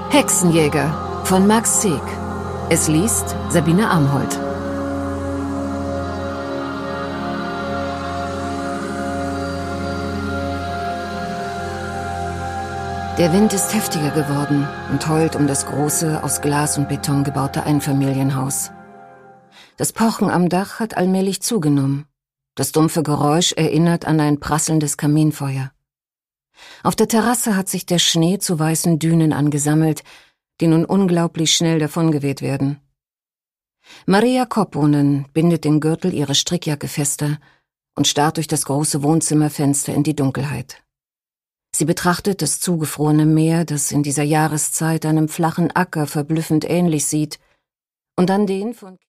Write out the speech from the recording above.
Hexenjäger von Max Sieg. Es liest Sabine Armhold. Der Wind ist heftiger geworden und heult um das große, aus Glas und Beton gebaute Einfamilienhaus. Das Pochen am Dach hat allmählich zugenommen. Das dumpfe Geräusch erinnert an ein prasselndes Kaminfeuer. Auf der Terrasse hat sich der Schnee zu weißen Dünen angesammelt, die nun unglaublich schnell davongeweht werden. Maria Kopponen bindet den Gürtel ihrer Strickjacke fester und starrt durch das große Wohnzimmerfenster in die Dunkelheit. Sie betrachtet das zugefrorene Meer, das in dieser Jahreszeit einem flachen Acker verblüffend ähnlich sieht, und dann den von